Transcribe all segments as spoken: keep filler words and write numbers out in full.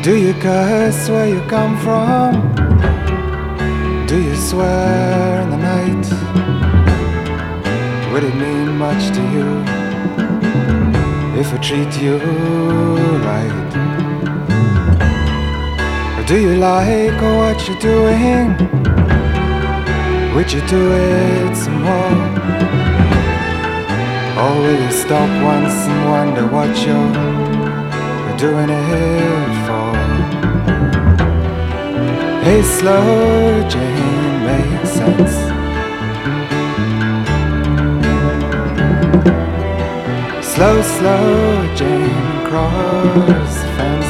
Do you curse where you come from? Do you swear in the night? Would it mean much to you if I treat you right? Or do you like what you're doing? Would you do it some more? Or will you stop once and wonder what you're doing it for? Hey, slow Jane, makes sense. Slow, slow Jane, cross the fence.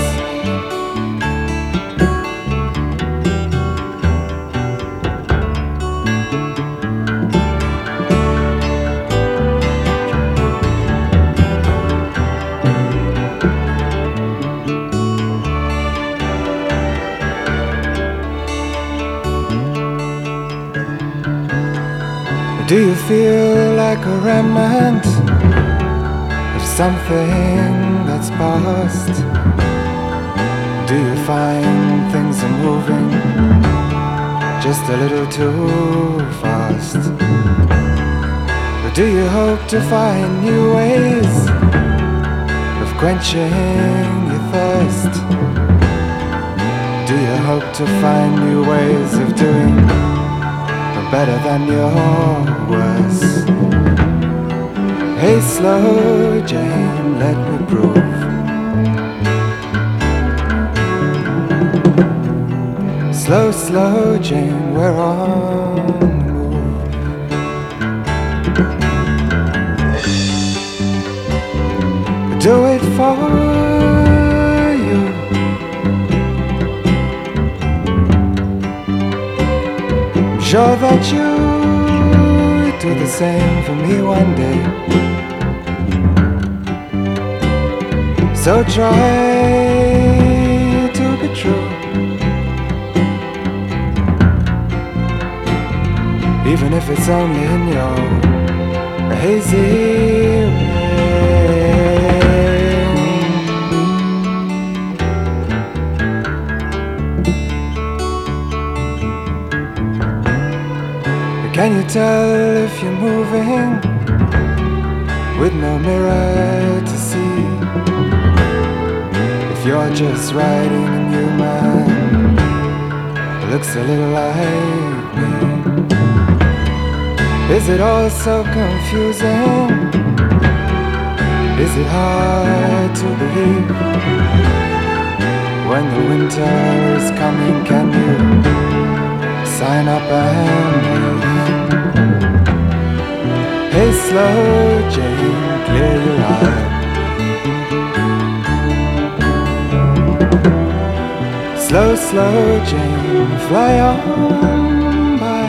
Do you feel like a remnant of something that's past? Do you find things are moving just a little too fast? Or do you hope to find new ways of quenching your thirst? Do you hope to find new ways of doing better than your worst? Hey, slow Jane, let me prove. Slow, slow Jane, we're on the move. Do it for you. Sure that you do the same for me one day. So try to be true, even if it's only in your hazy rain. Can you tell if you're moving with no mirror to see? If you're just riding a new man who looks a little like me? Is it all so confusing? Is it hard to believe? When the winter is coming, can you sign up and leave? Hey, slow Jane, clear your eye. Slow, slow Jane, fly on by.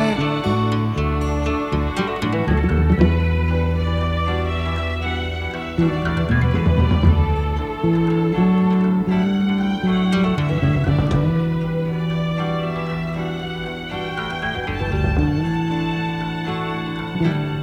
Mm-hmm.